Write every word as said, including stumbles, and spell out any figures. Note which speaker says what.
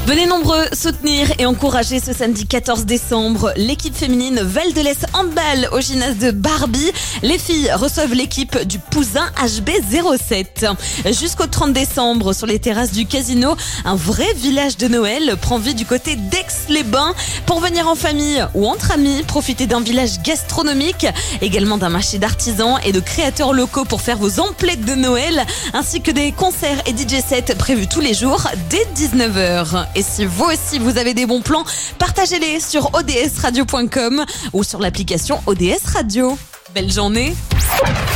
Speaker 1: Venez nombreux soutenir et encourager ce samedi quatorze décembre l'équipe féminine Val de l'Est handball au gymnase de Barbie. Les filles reçoivent l'équipe du Pouzin H B zéro sept. Jusqu'au trente décembre, sur les terrasses du casino, un vrai village de Noël prend vie du côté d'Aix-les-Bains. Pour venir en famille ou entre amis, profitez d'un village gastronomique, également d'un marché d'artisans et de créateurs locaux pour faire vos emplettes de Noël, ainsi que des concerts et D J sets prévus tous les jours dès dix-neuf heures. Et si vous aussi vous avez des bons plans, partagez-les sur o d s radio point com ou sur l'application O D S Radio. Belle journée!